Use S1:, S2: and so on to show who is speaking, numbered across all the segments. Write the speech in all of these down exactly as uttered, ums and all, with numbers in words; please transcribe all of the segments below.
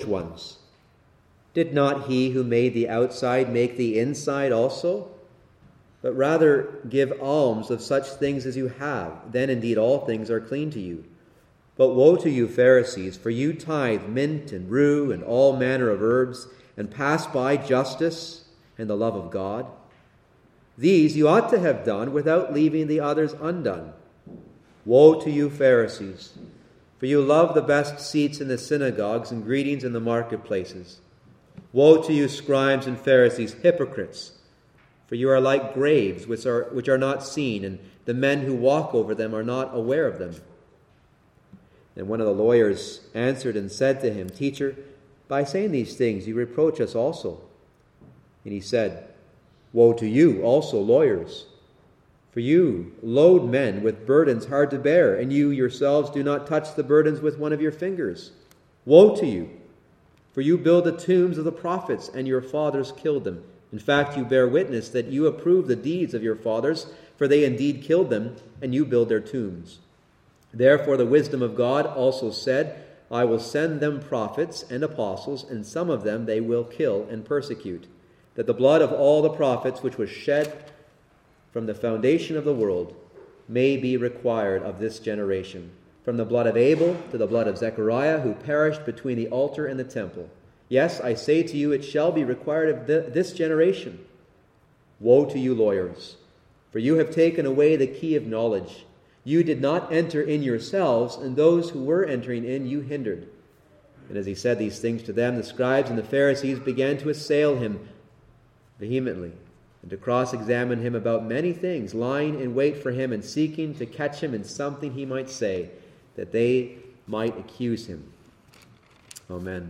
S1: ones. Did not he who made the outside make the inside also? But rather give alms of such things as you have. Then indeed all things are clean to you. But woe to you, Pharisees, for you tithe mint and rue and all manner of herbs, and pass by justice and the love of God. These you ought to have done without leaving the others undone. Woe to you, Pharisees, for you love the best seats in the synagogues and greetings in the marketplaces. Woe to you, scribes and Pharisees, hypocrites, for you are like graves which are, which are not seen, and the men who walk over them are not aware of them. And one of the lawyers answered and said to him, Teacher, by saying these things you reproach us also. And he said, Woe to you also, lawyers, for you load men with burdens hard to bear, and you yourselves do not touch the burdens with one of your fingers. Woe to you, for you build the tombs of the prophets, and your fathers killed them. In fact, you bear witness that you approve the deeds of your fathers, for they indeed killed them, and you build their tombs. Therefore the wisdom of God also said, I will send them prophets and apostles, and some of them they will kill and persecute, that the blood of all the prophets which was shed from the foundation of the world may be required of this generation, from the blood of Abel to the blood of Zechariah, who perished between the altar and the temple. Yes, I say to you, it shall be required of th- this generation. Woe to you, lawyers, for you have taken away the key of knowledge. You did not enter in yourselves, and those who were entering in you hindered. And as he said these things to them, the scribes and the Pharisees began to assail him vehemently, and to cross-examine him about many things, lying in wait for him and seeking to catch him in something he might say, that they might accuse him. Amen.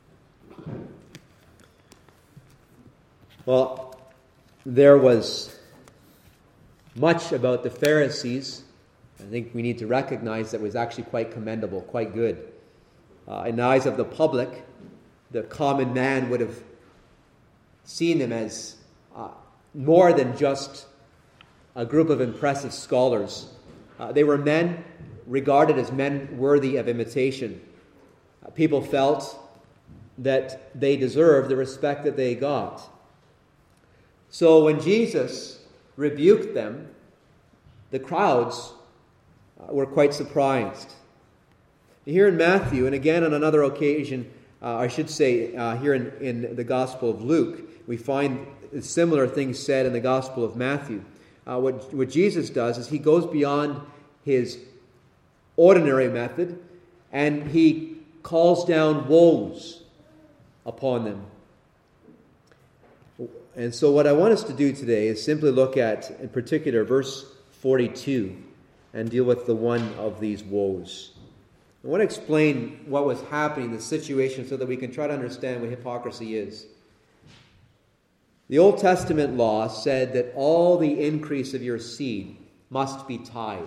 S1: Well, there was much about the Pharisees I think we need to recognize that was actually quite commendable, quite good. Uh, in the eyes of the public, the common man would have seen them as uh, more than just a group of impressive scholars. Uh, they were men regarded as men worthy of imitation. Uh, people felt that they deserved the respect that they got. So when Jesus rebuked them, the crowds uh, were quite surprised. Here in Matthew, and again on another occasion, uh, I should say uh, here in, in the Gospel of Luke, we find similar things said in the Gospel of Matthew. Uh, what, what Jesus does is he goes beyond his ordinary method, and he calls down woes upon them. And so what I want us to do today is simply look at, in particular, verse forty-two, and deal with the one of these woes. I want to explain what was happening, the situation, so that we can try to understand what hypocrisy is. The Old Testament law said that all the increase of your seed must be tithed.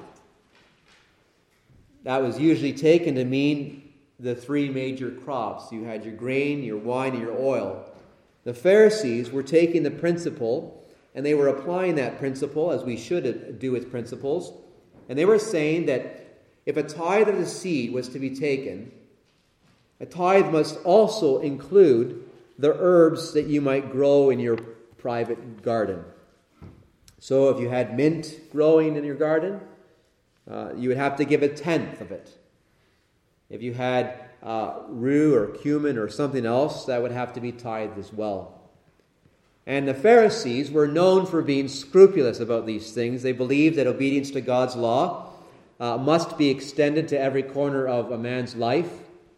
S1: That was usually taken to mean the three major crops. You had your grain, your wine, and your oil. The Pharisees were taking the principle, and they were applying that principle, as we should do with principles, and they were saying that if a tithe of the seed was to be taken, a tithe must also include the herbs that you might grow in your private garden. So if you had mint growing in your garden, uh, you would have to give a tenth of it. If you had uh, rue or cumin or something else, that would have to be tithed as well. And the Pharisees were known for being scrupulous about these things. They believed that obedience to God's law Uh, must be extended to every corner of a man's life.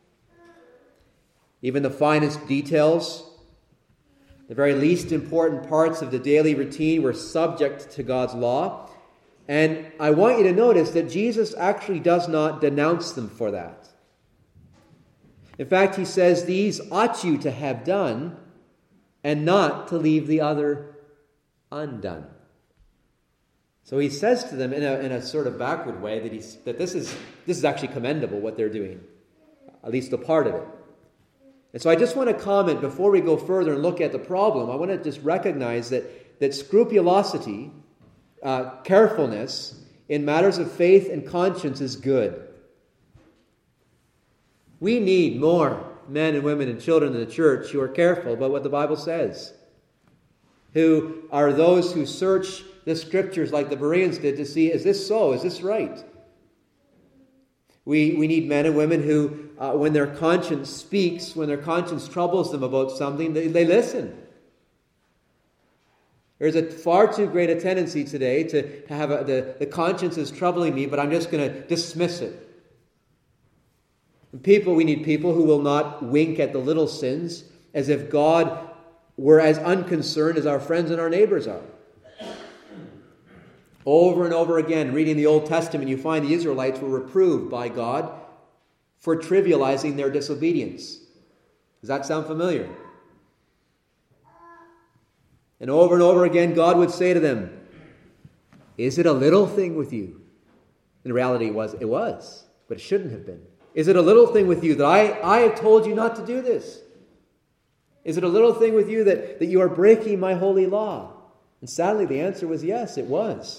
S1: Even the finest details, the very least important parts of the daily routine were subject to God's law. And I want you to notice that Jesus actually does not denounce them for that. In fact, he says, these ought you to have done, and not to leave the other undone. So he says to them in a, in a sort of backward way that he's, that this is this is actually commendable what they're doing, at least a part of it. And so I just want to comment before we go further and look at the problem. I want to just recognize that that scrupulosity, uh, carefulness in matters of faith and conscience is good. We need more men and women and children in the church who are careful about what the Bible says, who are those who search the Scriptures like the Bereans did to see, is this so? Is this right? We, we need men and women who, uh, when their conscience speaks, when their conscience troubles them about something, they, they listen. There's a far too great a tendency today to, to have a, the, the conscience is troubling me, but I'm just going to dismiss it. And people, we need people who will not wink at the little sins as if God were as unconcerned as our friends and our neighbors are. Over and over again, reading the Old Testament, you find the Israelites were reproved by God for trivializing their disobedience. Does that sound familiar? And over and over again, God would say to them, is it a little thing with you? In reality, it was, it was, but it shouldn't have been. Is it a little thing with you that I, I have told you not to do this? Is it a little thing with you that, that you are breaking my holy law? And sadly, the answer was yes, it was.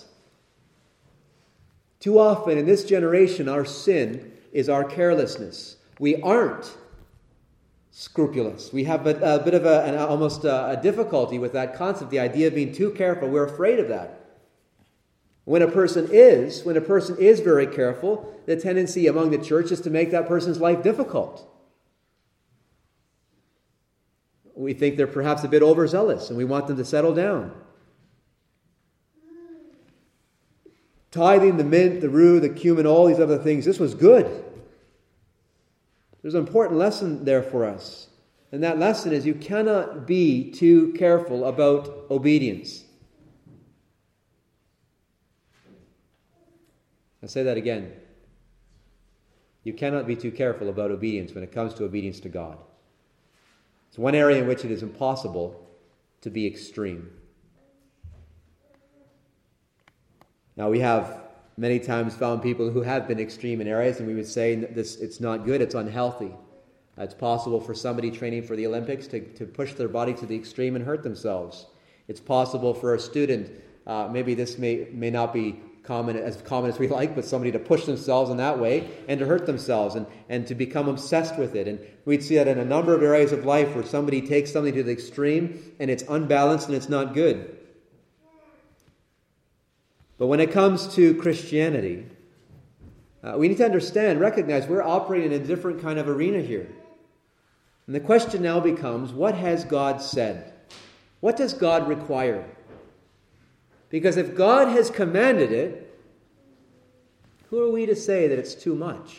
S1: Too often in this generation, our sin is our carelessness. We aren't scrupulous. We have a, a bit of a, an, almost a, a difficulty with that concept, the idea of being too careful. We're afraid of that. When a person is, when a person is very careful, the tendency among the church is to make that person's life difficult. We think they're perhaps a bit overzealous, and we want them to settle down. Tithing the mint, the rue, the cumin, all these other things, this was good. There's an important lesson there for us. And that lesson is you cannot be too careful about obedience. I'll say that again. You cannot be too careful about obedience when it comes to obedience to God. It's one area in which it is impossible to be extreme. Now, we have many times found people who have been extreme in areas, and we would say this, it's not good, it's unhealthy. Uh, it's possible for somebody training for the Olympics to, to push their body to the extreme and hurt themselves. It's possible for a student, uh, maybe this may, may not be common as common as we like, but somebody to push themselves in that way and to hurt themselves and, and to become obsessed with it. And we'd see that in a number of areas of life where somebody takes something to the extreme and it's unbalanced and it's not good. But when it comes to Christianity, uh, we need to understand, recognize we're operating in a different kind of arena here. And the question now becomes, what has God said? What does God require? Because if God has commanded it, who are we to say that it's too much?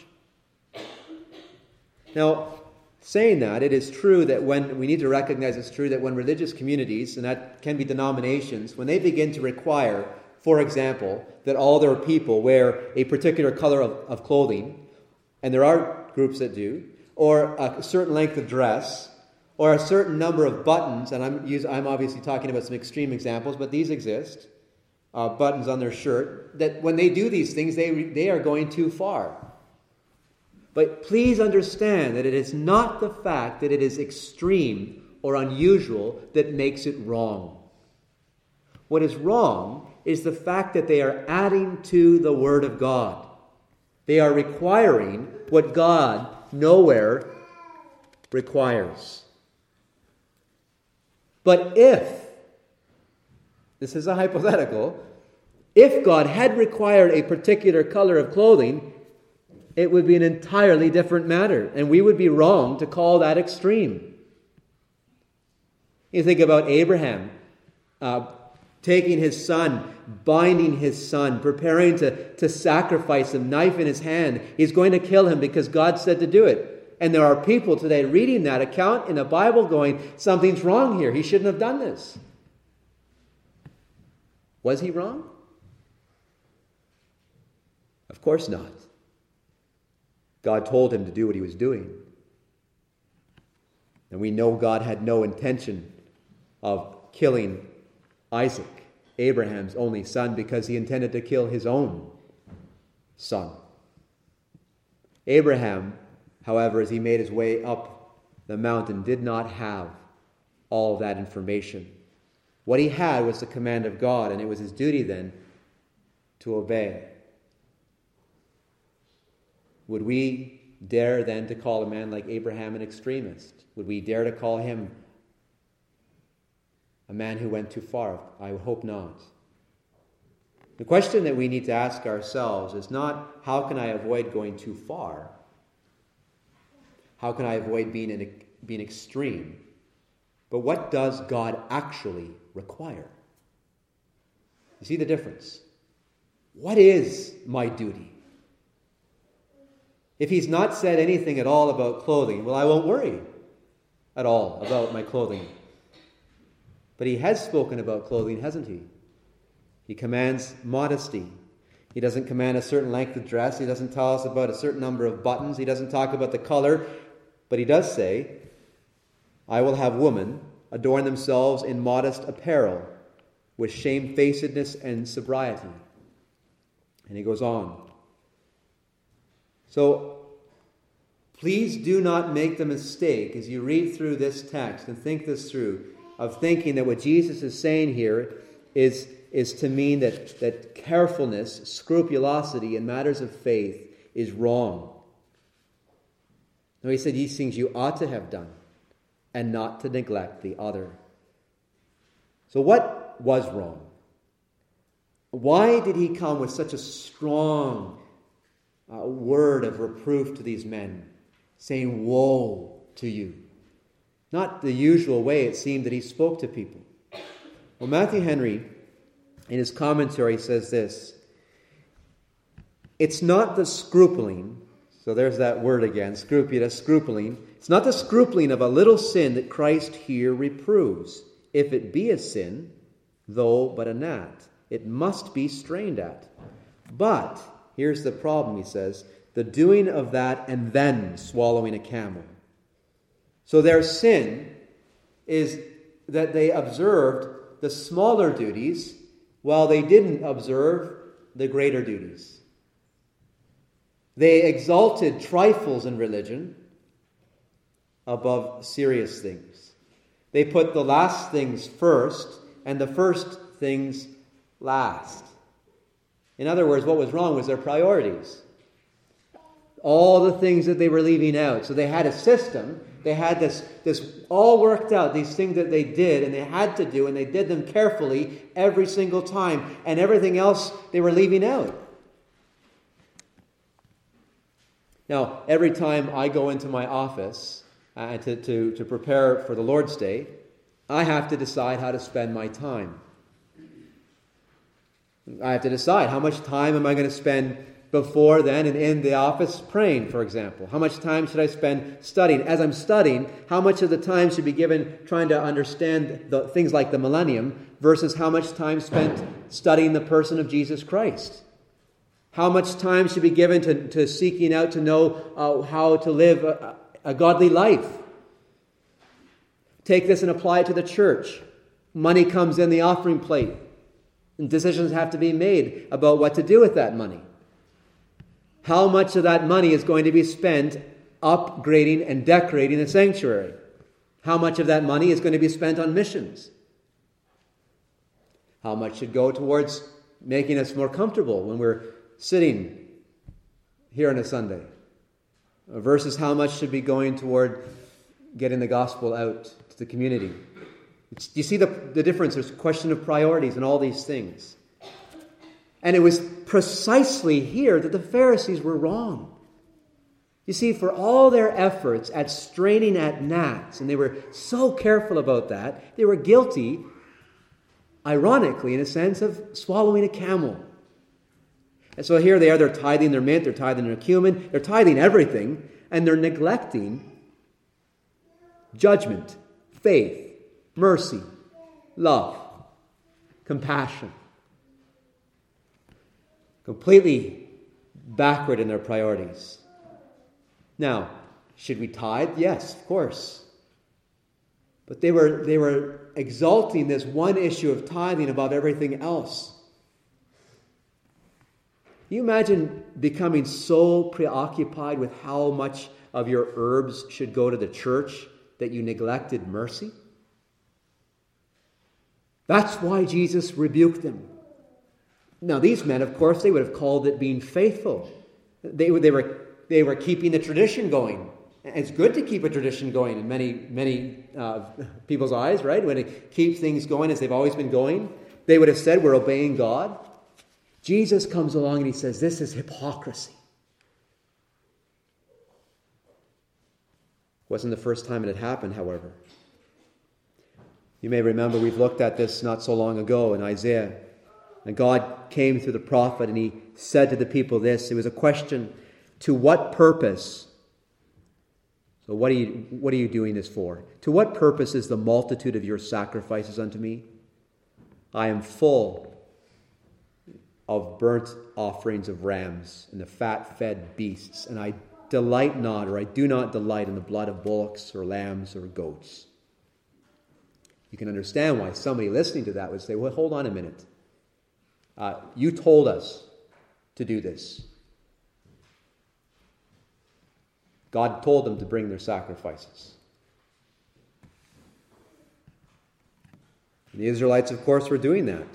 S1: Now, saying that, it is true that when, we need to recognize it's true that when religious communities, and that can be denominations, when they begin to require, for example, that all their people wear a particular color of, of clothing, and there are groups that do, or a certain length of dress, or a certain number of buttons, and I'm, use, I'm obviously talking about some extreme examples, but these exist, uh, buttons on their shirt, that when they do these things, they, they are going too far. But please understand that it is not the fact that it is extreme or unusual that makes it wrong. What is wrong is the fact that they are adding to the Word of God. They are requiring what God nowhere requires. But if, this is a hypothetical, if God had required a particular color of clothing, it would be an entirely different matter, and we would be wrong to call that extreme. You think about Abraham uh, taking his son, binding his son, preparing to, to sacrifice him, knife in his hand. He's going to kill him because God said to do it. And there are people today reading that account in the Bible going, something's wrong here. He shouldn't have done this. Was he wrong? Of course not. God told him to do what he was doing. And we know God had no intention of killing Isaac, Abraham's only son, because he intended to kill his own son. Abraham, however, as he made his way up the mountain, did not have all of that information. What he had was the command of God, and it was his duty then to obey. Would we dare then to call a man like Abraham an extremist? Would we dare to call him a man who went too far? I hope not. The question that we need to ask ourselves is not, how can I avoid going too far? How can I avoid being, in, being extreme? But what does God actually require? You see the difference? What is my duty? If he's not said anything at all about clothing, well, I won't worry at all about my clothing. But he has spoken about clothing, hasn't he? He commands modesty. He doesn't command a certain length of dress. He doesn't tell us about a certain number of buttons. He doesn't talk about the color. But he does say, I will have women adorn themselves in modest apparel, with shamefacedness and sobriety. And he goes on. So, please do not make the mistake as you read through this text and think this through, of thinking that what Jesus is saying here is, is to mean that, that carefulness, scrupulosity in matters of faith is wrong. No, he said these things you ought to have done, and not to neglect the other. So what was wrong? Why did he come with such a strong uh, word of reproof to these men, saying, woe to you? Not the usual way it seemed that he spoke to people. Well, Matthew Henry, in his commentary, says this: it's not the scrupling, so there's that word again, scrupulous, scrupling. It's not the scrupling of a little sin that Christ here reproves. If it be a sin, though but a gnat, it must be strained at. But, here's the problem, he says, the doing of that and then swallowing a camel. So their sin is that they observed the smaller duties while they didn't observe the greater duties. They exalted trifles in religion above serious things. They put the last things first and the first things last. In other words, what was wrong was their priorities. All the things that they were leaving out. So they had a system. They had this, this all worked out, these things that they did and they had to do, and they did them carefully every single time. And everything else they were leaving out. Now, every time I go into my office uh, to, to, to prepare for the Lord's Day, I have to decide how to spend my time. I have to decide how much time am I going to spend before then and in the office praying, for example. How much time should I spend studying? As I'm studying, how much of the time should be given trying to understand the things like the millennium versus how much time spent studying the person of Jesus Christ? How much time should be given to, to seeking out to know uh, how to live a, a godly life? Take this and apply it to the church. Money comes in the offering plate, and decisions have to be made about what to do with that money. How much of that money is going to be spent upgrading and decorating the sanctuary? How much of that money is going to be spent on missions? How much should go towards making us more comfortable when we're sitting here on a Sunday, versus how much should be going toward getting the gospel out to the community? It's, you see the, the difference? There's a question of priorities and all these things. And it was precisely here that the Pharisees were wrong. You see, for all their efforts at straining at gnats, and they were so careful about that, they were guilty, ironically, in a sense, of swallowing a camel. And so here they are, they're tithing their mint, they're tithing their cumin, they're tithing everything, and they're neglecting judgment, faith, mercy, love, compassion. Completely backward in their priorities. Now, should we tithe? Yes, of course. But they were, they were exalting this one issue of tithing above everything else. Can you imagine becoming so preoccupied with how much of your herbs should go to the church that you neglected mercy? That's why Jesus rebuked them. Now, these men, of course, they would have called it being faithful. They, they were they were keeping the tradition going. It's good to keep a tradition going in many, many uh, people's eyes, right? When it keeps things going as they've always been going, they would have said, we're obeying God. Jesus comes along and he says, this is hypocrisy. Wasn't the first time it had happened, however. You may remember we've looked at this not so long ago in Isaiah. And God came through the prophet and he said to the people this. It was a question, to what purpose? So what are you, what are you doing this for? To what purpose is the multitude of your sacrifices unto me? I am full of burnt offerings of rams and the fat-fed beasts, and I delight not, or I do not delight in the blood of bullocks or lambs or goats. You can understand why somebody listening to that would say, well, hold on a minute. Uh, you told us to do this. God told them to bring their sacrifices. And the Israelites, of course, were doing that.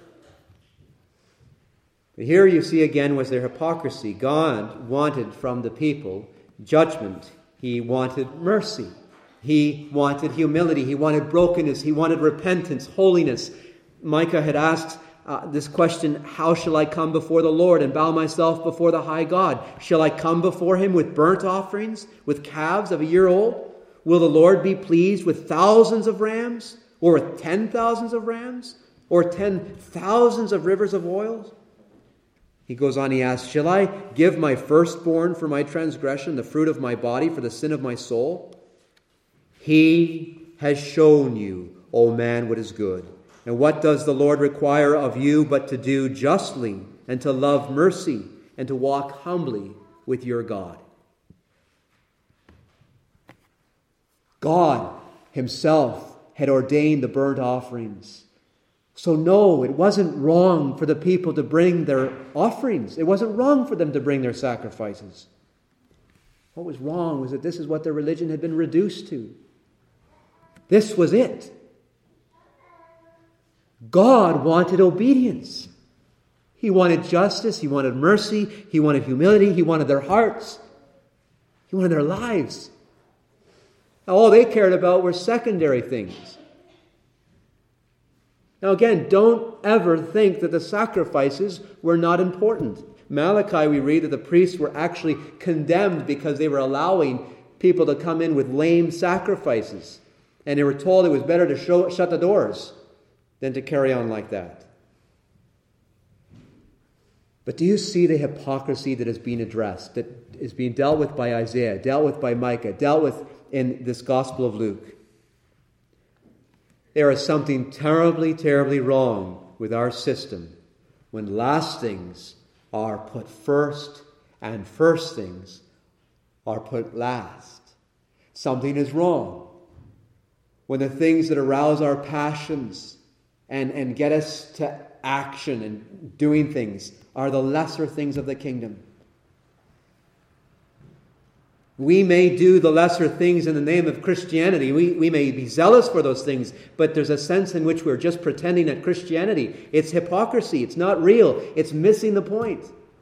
S1: But here you see again was their hypocrisy. God wanted from the people judgment. He wanted mercy. He wanted humility. He wanted brokenness. He wanted repentance, holiness. Micah had asked uh, this question, how shall I come before the Lord and bow myself before the high God? Shall I come before him with burnt offerings, with calves of a year old? Will the Lord be pleased with thousands of rams, or with ten thousands of rams, or ten thousands of rivers of oil? He goes on, he asks, shall I give my firstborn for my transgression, the fruit of my body for the sin of my soul? He has shown you, O man, what is good. And what does the Lord require of you but to do justly, and to love mercy, and to walk humbly with your God? God himself had ordained the burnt offerings. So no, it wasn't wrong for the people to bring their offerings. It wasn't wrong for them to bring their sacrifices. What was wrong was that this is what their religion had been reduced to. This was it. God wanted obedience. He wanted justice. He wanted mercy. He wanted humility. He wanted their hearts. He wanted their lives. All they cared about were secondary things. Now again, don't ever think that the sacrifices were not important. Malachi, we read that the priests were actually condemned because they were allowing people to come in with lame sacrifices. And they were told it was better to show, shut the doors than to carry on like that. But do you see the hypocrisy that is being addressed, that is being dealt with by Isaiah, dealt with by Micah, dealt with in this Gospel of Luke? There is something terribly, terribly wrong with our system when last things are put first and first things are put last. Something is wrong when the things that arouse our passions and, and get us to action and doing things are the lesser things of the kingdom. We may do the lesser things in the name of Christianity. We, we may be zealous for those things, but there's a sense in which we're just pretending at Christianity. It's hypocrisy. It's not real. It's missing the point.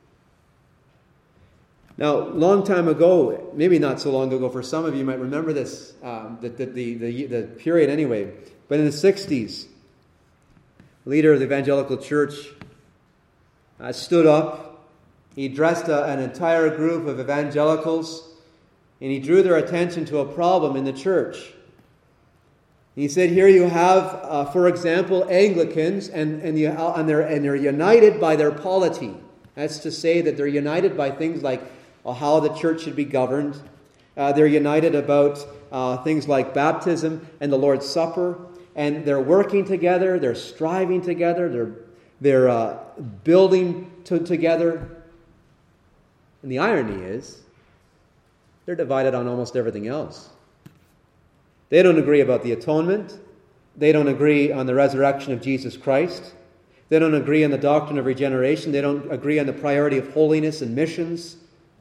S1: Now, long time ago, maybe not so long ago, for some of you might remember this, um, the, the, the, the, the period anyway, but in the sixties, the leader of the evangelical church uh, stood up. He addressed a, an entire group of evangelicals, and he drew their attention to a problem in the church. He said, here you have, uh, for example, Anglicans, and, and, you, and, they're, and they're united by their polity. That's to say that they're united by things like uh, how the church should be governed. Uh, they're united about uh, things like baptism and the Lord's Supper. And they're working together, they're striving together, they're, they're uh, building to, together. And the irony is, they're divided on almost everything else. They don't agree about the atonement. They don't agree on the resurrection of Jesus Christ. They don't agree on the doctrine of regeneration. They don't agree on the priority of holiness and missions.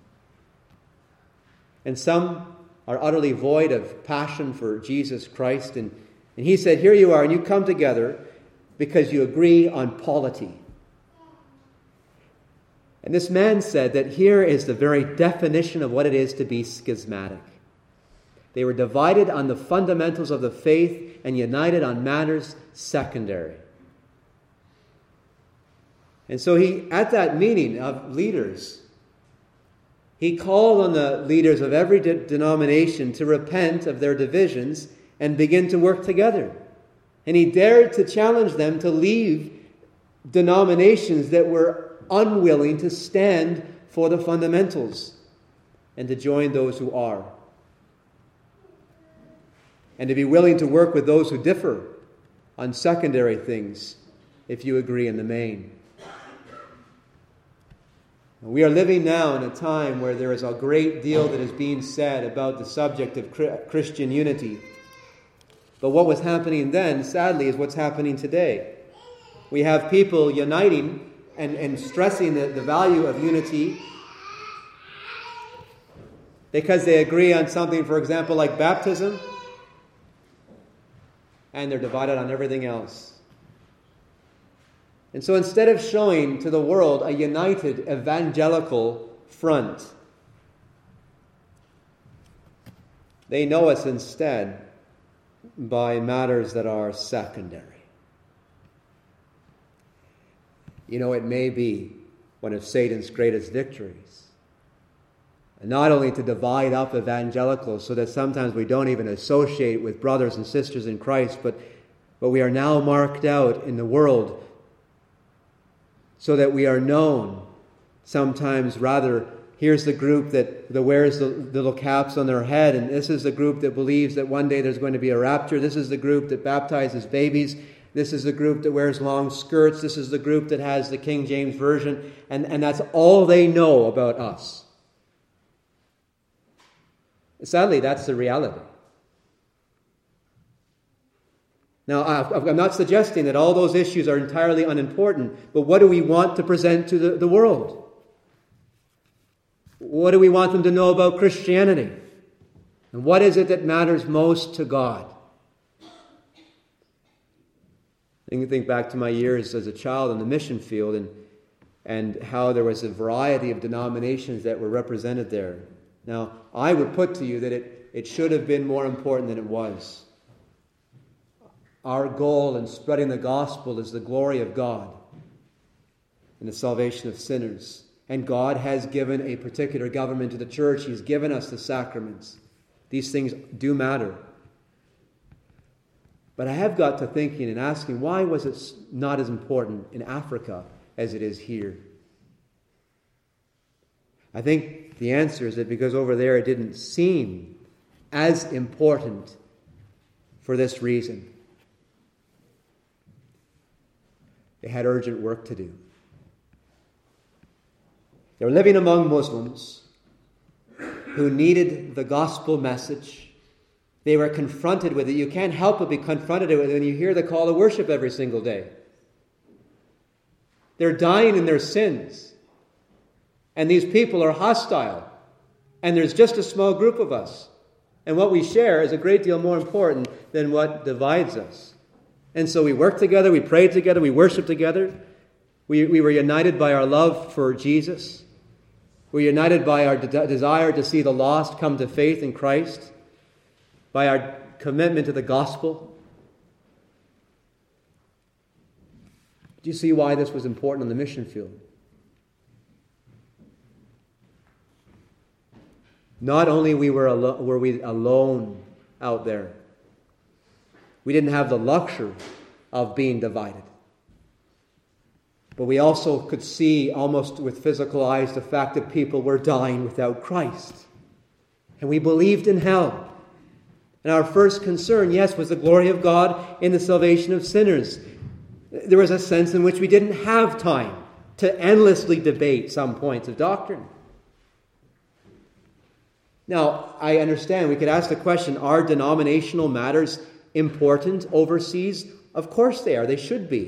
S1: And some are utterly void of passion for Jesus Christ. And, and he said, here you are, and you come together because you agree on polity. And this man said that here is the very definition of what it is to be schismatic. They were divided on the fundamentals of the faith and united on matters secondary. And so he, at that meeting of leaders, he called on the leaders of every de- denomination to repent of their divisions and begin to work together. And he dared to challenge them to leave denominations that were unwilling to stand for the fundamentals and to join those who are. And to be willing to work with those who differ on secondary things if you agree in the main. We are living now in a time where there is a great deal that is being said about the subject of Christian unity. But what was happening then, sadly, is what's happening today. We have people uniting and, and stressing the, the value of unity because they agree on something, for example, like baptism, and they're divided on everything else. And so instead of showing to the world a united evangelical front, they know us instead by matters that are secondary. You know, it may be one of Satan's greatest victories. And not only to divide up evangelicals so that sometimes we don't even associate with brothers and sisters in Christ, but, but we are now marked out in the world so that we are known. Sometimes rather, here's the group that, that wears the little caps on their head, and this is the group that believes that one day there's going to be a rapture. This is the group that baptizes babies. This is the group that wears long skirts. This is the group that has the King James Version. And, and that's all they know about us. Sadly, that's the reality. Now, I'm not suggesting that all those issues are entirely unimportant, but what do we want to present to the, the world? What do we want them to know about Christianity? And what is it that matters most to God? I can think back to my years as a child in the mission field and, and how there was a variety of denominations that were represented there. Now, I would put to you that it, it should have been more important than it was. Our goal in spreading the gospel is the glory of God and the salvation of sinners. And God has given a particular government to the church. He's given us the sacraments. These things do matter. But I have got to thinking and asking, why was it not as important in Africa as it is here? I think the answer is that because over there it didn't seem as important for this reason. They had urgent work to do. They were living among Muslims who needed the gospel message. They were confronted with it. You can't help but be confronted with it when you hear the call to worship every single day. They're dying in their sins. And these people are hostile. And there's just a small group of us. And what we share is a great deal more important than what divides us. And so we work together, we pray together, we worship together. We, we were united by our love for Jesus. We're united by our de- desire to see the lost come to faith in Christ, by our commitment to the gospel. Do you see why this was important on the mission field? Not only we were, alo- were we alone out there, we didn't have the luxury of being divided. But we also could see almost with physical eyes the fact that people were dying without Christ. And we believed in hell. And our first concern, yes, was the glory of God in the salvation of sinners. There was a sense in which we didn't have time to endlessly debate some points of doctrine. Now, I understand we could ask the question, are denominational matters important overseas? Of course they are. They should be.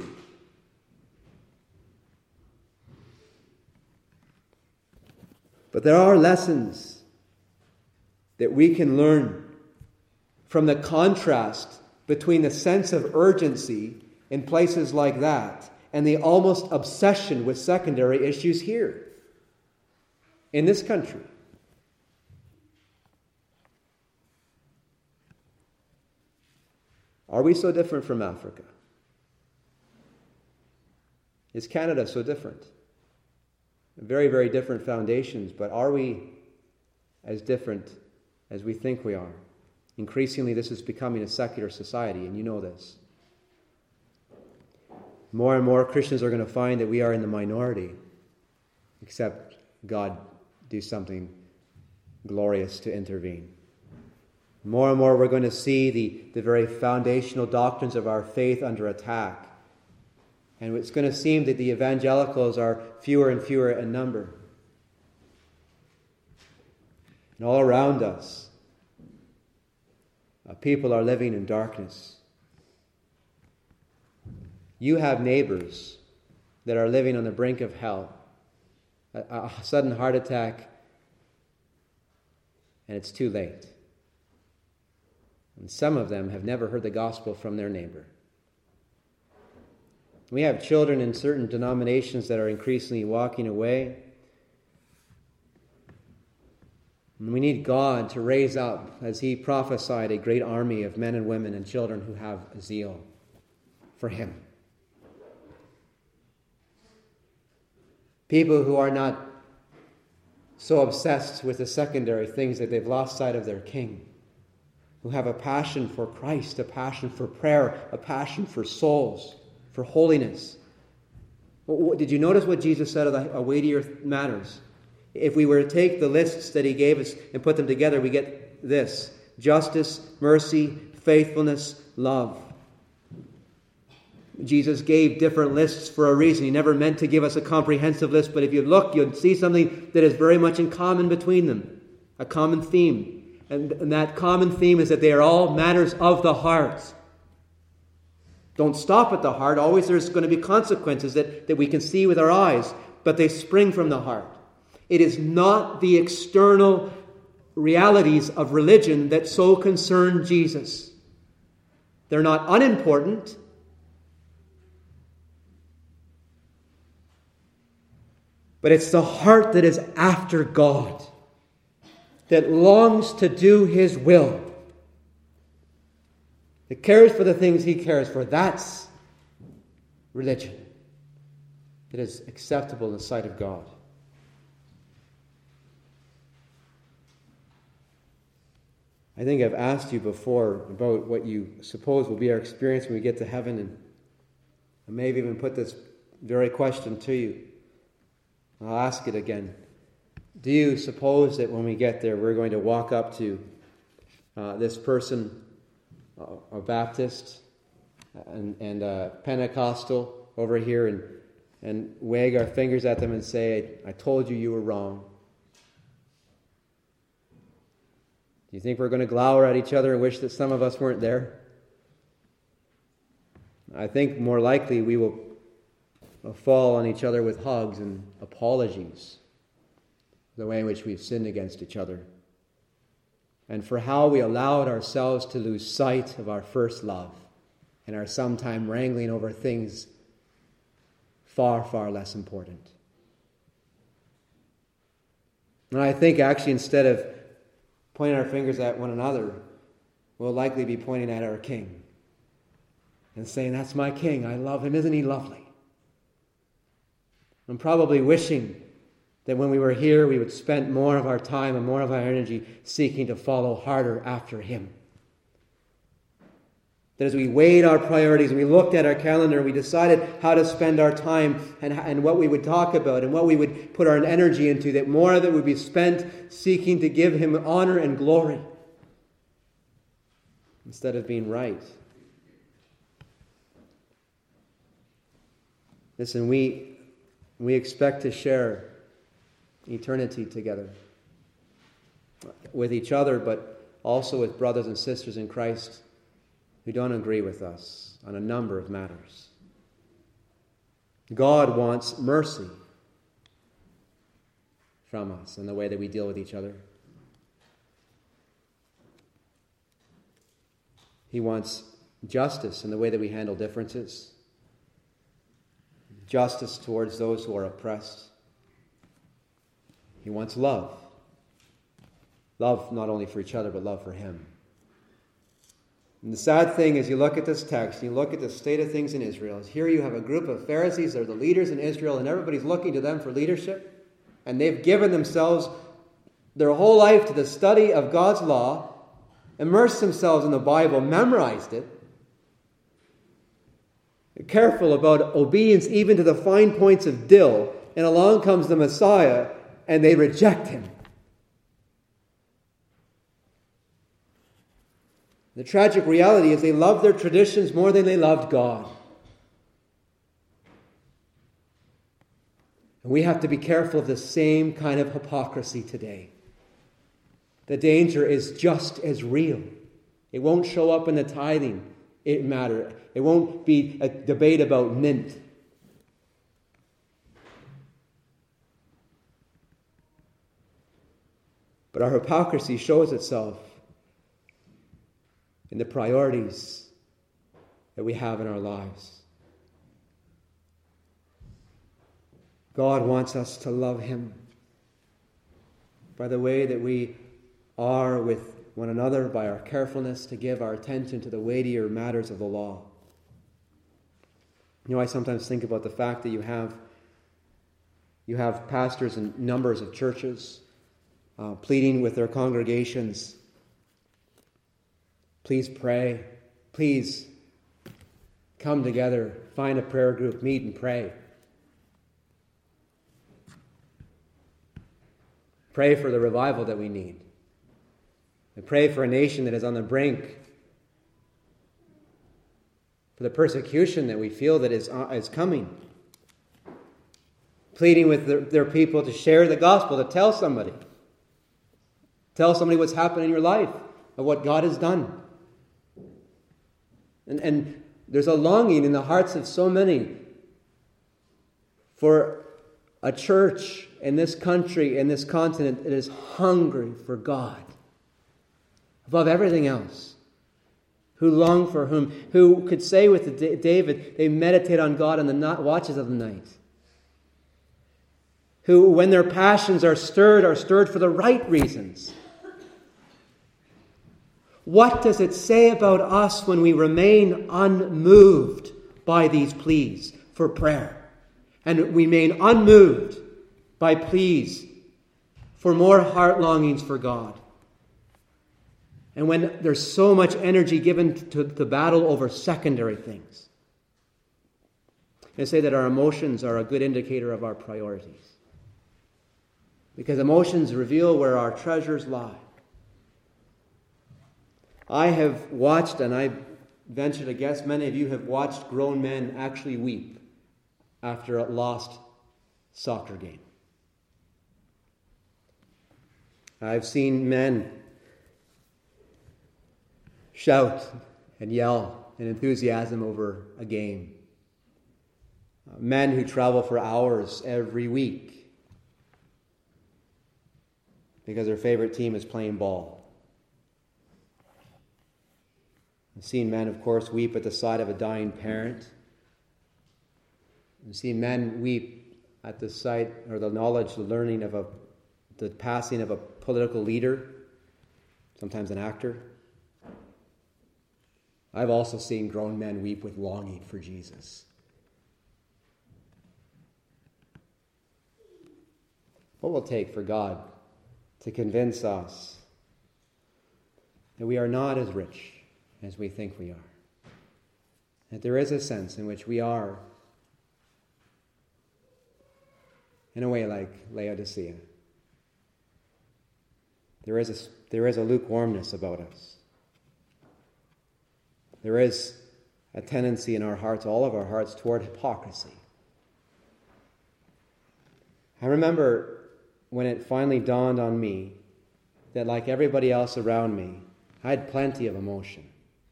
S1: But there are lessons that we can learn from the contrast between the sense of urgency in places like that and the almost obsession with secondary issues here. in this country. Are we so different from Africa? Is Canada so different? Very, very different foundations, but are we as different as we think we are? Increasingly, this is becoming a secular society, and you know this. More and more Christians are going to find that we are in the minority, except God do something glorious to intervene. More and more we're going to see the, the very foundational doctrines of our faith under attack. And it's going to seem that the evangelicals are fewer and fewer in number. And all around us, uh, people are living in darkness. You have neighbors that are living on the brink of hell. A, a sudden heart attack, and it's too late. And some of them have never heard the gospel from their neighbor. We have children in certain denominations that are increasingly walking away. And we need God to raise up, as He prophesied, a great army of men and women and children who have zeal for Him. People who are not so obsessed with the secondary things that they've lost sight of their King. Who have a passion for Christ, a passion for prayer, a passion for souls, for holiness. Did you notice what Jesus said of the weightier matters? If we were to take the lists that He gave us and put them together, we get this: justice, mercy, faithfulness, love. Jesus gave different lists for a reason. He never meant to give us a comprehensive list, but if you look, you'll see something that is very much in common between them, a common theme. And, and that common theme is that they are all matters of the heart. Don't stop at the heart. Always there's going to be consequences that, that we can see with our eyes, but they spring from the heart. It is not the external realities of religion that so concern Jesus. They're not unimportant. But it's the heart that is after God, that longs to do His will, that cares for the things He cares for. That's religion that is acceptable in the sight of God. I think I've asked you before about what you suppose will be our experience when we get to heaven, and I may have even put this very question to you. I'll ask it again. Do you suppose that when we get there, we're going to walk up to uh, this person, uh, a Baptist and, and a Pentecostal over here, and, and wag our fingers at them and say, I told you you were wrong? Do you think we're going to glower at each other and wish that some of us weren't there? I think more likely we will fall on each other with hugs and apologies, the way in which we've sinned against each other, and for how we allowed ourselves to lose sight of our first love and are sometime wrangling over things far, far less important. And I think actually instead of pointing our fingers at one another, we'll likely be pointing at our King and saying, that's my King, I love Him, isn't He lovely? I'm probably wishing that when we were here, we would spend more of our time and more of our energy seeking to follow harder after Him. That as we weighed our priorities and we looked at our calendar, we decided how to spend our time and, and what we would talk about and what we would put our energy into, that more of it would be spent seeking to give Him honor and glory instead of being right. Listen, we... We expect to share eternity together with each other, but also with brothers and sisters in Christ who don't agree with us on a number of matters. God wants mercy from us in the way that we deal with each other. He wants justice in the way that we handle differences. Justice towards those who are oppressed. He wants love. Love not only for each other, but love for him. And the sad thing is, you look at this text, you look at the state of things in Israel. Here you have a group of Pharisees, they're the leaders in Israel, and everybody's looking to them for leadership. And they've given themselves their whole life to the study of God's law, immersed themselves in the Bible, memorized it. They're careful about obedience even to the fine points of dill. And along comes the Messiah, and they reject him. The tragic reality is they loved their traditions more than they loved God. And we have to be careful of the same kind of hypocrisy today. The danger is just as real. It won't show up in the tithing matter. It won't be a debate about mint. But our hypocrisy shows itself in the priorities that we have in our lives. God wants us to love him by the way that we are with one another, by our carefulness to give our attention to the weightier matters of the law. You know, I sometimes think about the fact that you have you have pastors in numbers of churches uh, pleading with their congregations, please pray, please come together, find a prayer group, meet and pray. Pray for the revival that we need. And pray for a nation that is on the brink. For the persecution that we feel that is, uh, is coming. Pleading with their, their people to share the gospel, to tell somebody. Tell somebody what's happened in your life, of what God has done. And, and there's a longing in the hearts of so many for a church in this country, in this continent, that is hungry for God above everything else, who long for whom, who could say with David, they meditate on God in the watches of the night, who, when their passions are stirred, are stirred for the right reasons. What does it say about us when we remain unmoved by these pleas for prayer? And we remain unmoved by pleas for more heart longings for God. And when there's so much energy given to the battle over secondary things. I say that our emotions are a good indicator of our priorities. Because emotions reveal where our treasures lie. I have watched, and I venture to guess many of you have watched grown men actually weep after a lost soccer game. I've seen men shout and yell in enthusiasm over a game. Men who travel for hours every week because their favorite team is playing ball. I've seen men, of course, weep at the sight of a dying parent. I've seen men weep at the sight or the knowledge, the learning of a, the passing of a political leader, sometimes an actor. I've also seen grown men weep with longing for Jesus. What will it take for God to convince us that we are not as rich as we think we are? That there is a sense in which we are, in a way, like Laodicea. There is a, there is a lukewarmness about us. There is a tendency in our hearts, all of our hearts, toward hypocrisy. I remember when it finally dawned on me that, like everybody else around me, I had plenty of emotion.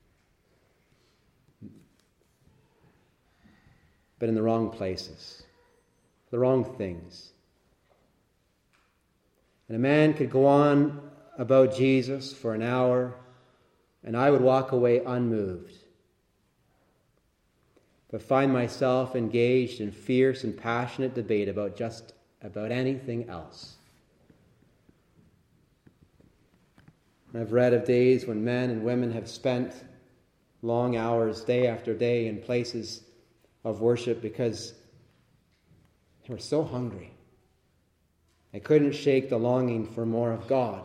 S1: But in the wrong places, the wrong things. And a man could go on about Jesus for an hour, and I would walk away unmoved, but find myself engaged in fierce and passionate debate about just about anything else
S2: I've read of days when men and women have spent long hours, day after day, in places of worship because they were so hungry. They couldn't shake the longing for more of God.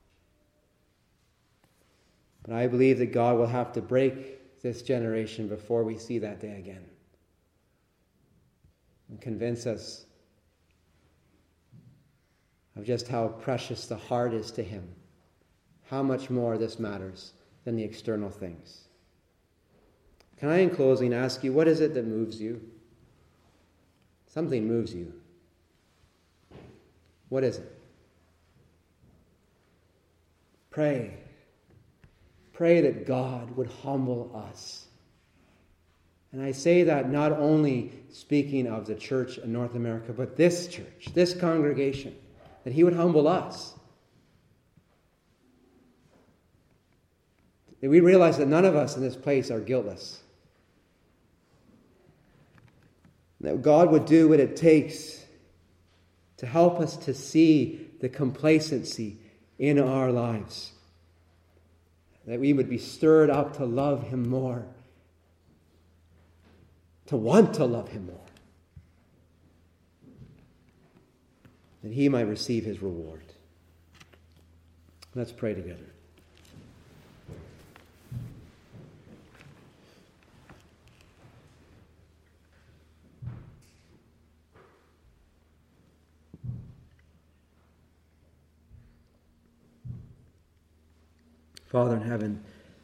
S2: But I believe that God will have to break this generation before we see that day again, and convince us of just how precious the heart is to Him, how much more this matters than the external things. Can I, in closing, ask you, what is it that moves you? Something moves you. What is it? Pray. Pray that God would humble us. And I say that not only speaking of the church in North America, but this church, this congregation, that He would humble us. That we realize that none of us in this place are guiltless. That God would do what it takes to help us to see the complacency in our lives. That we would be stirred up to love Him more. To want to love Him more. That He might receive His reward. Let's pray together. Father in heaven,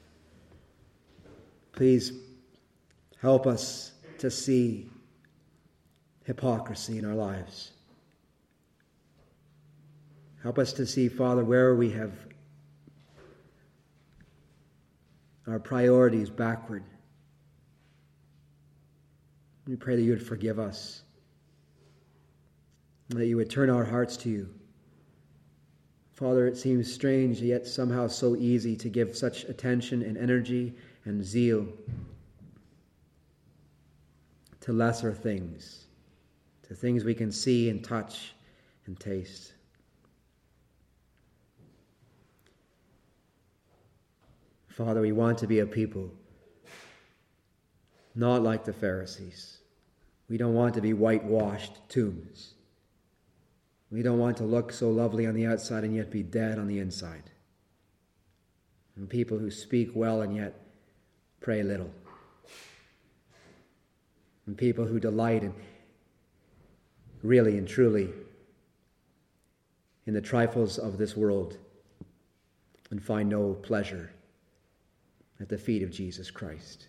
S2: please help us to see hypocrisy in our lives. Help us to see, Father, where we have our priorities backward. We pray that you would forgive us, and that you would turn our hearts to you. Father, it seems strange, yet somehow so easy to give such attention and energy and zeal to lesser things, to things we can see and touch and taste. Father, we want to be a people not like the Pharisees. We don't want to be whitewashed tombs. We don't want to look so lovely on the outside and yet be dead on the inside. And people who speak well and yet pray little. And people who delight in really and truly in the trifles of this world and find no pleasure at the feet of Jesus Christ.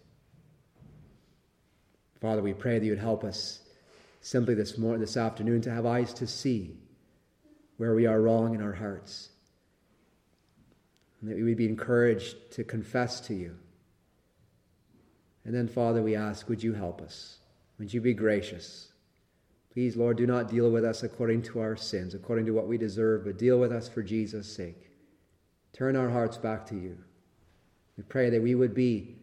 S2: Father, we pray that you would help us simply this morning, this afternoon, to have eyes to see where we are wrong in our hearts, and that we would be encouraged to confess to you. And then, Father, we ask, would you help us? Would you be gracious? Please, Lord, do not deal with us according to our sins, according to what we deserve, but deal with us for Jesus' sake. Turn our hearts back to you. We pray that we would be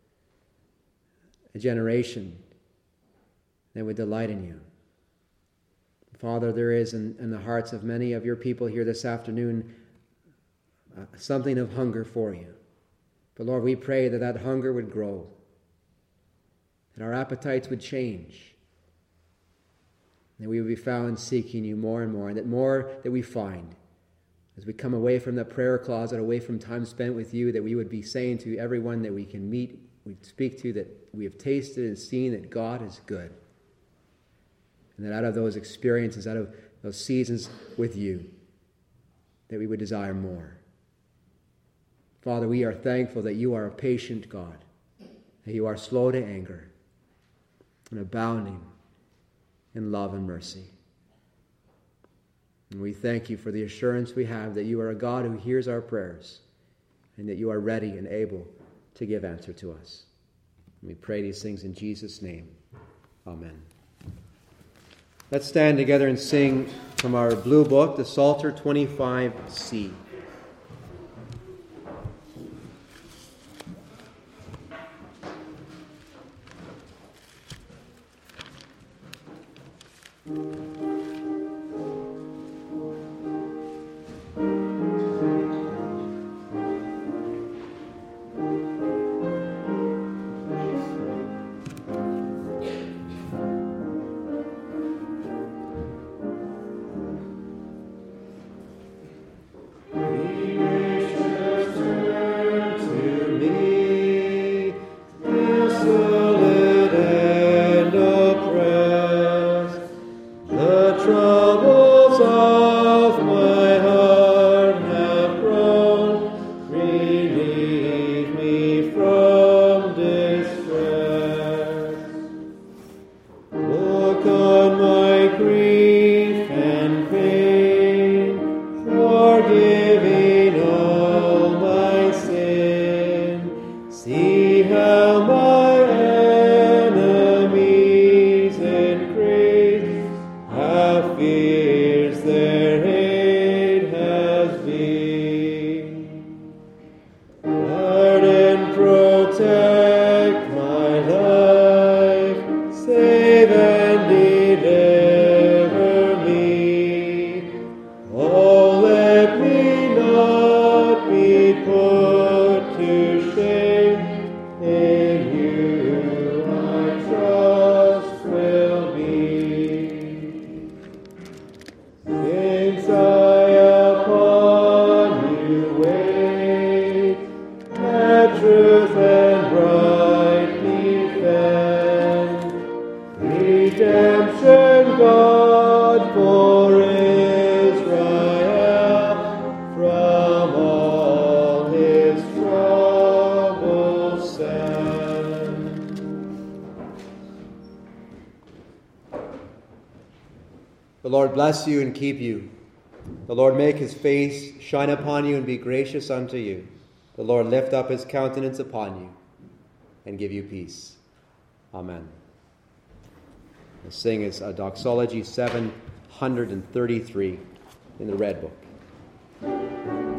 S2: a generation that would delight in you. Father, there is in, in the hearts of many of your people here this afternoon uh, something of hunger for you. But Lord, we pray that that hunger would grow, that our appetites would change, that we would be found seeking you more and more, and that more that we find as we come away from the prayer closet, away from time spent with you, that we would be saying to everyone that we can meet, we speak to, that we have tasted and seen that God is good. And that out of those experiences, out of those seasons with you, that we would desire more. Father, we are thankful that you are a patient God, that you are slow to anger and abounding in love and mercy. And we thank you for the assurance we have that you are a God who hears our prayers and that you are ready and able to give answer to us. And we pray these things in Jesus' name. Amen. Let's stand together and sing from our blue book, the Psalter twenty-five C.
S1: shall my enemies increase, how fierce their hate has been. Guard and protect my life, save and deliver me. Oh, let me not be put to shame. In you my trust will be. Since I upon you wait, let truth and right defend. Redemption God for Israel from all his troubles send. The Lord bless you and keep you. The Lord make his face shine upon you and be gracious unto you. The Lord lift up his countenance upon you and give you peace. Amen. We'll sing is a doxology seven hundred thirty-three in the Red Book.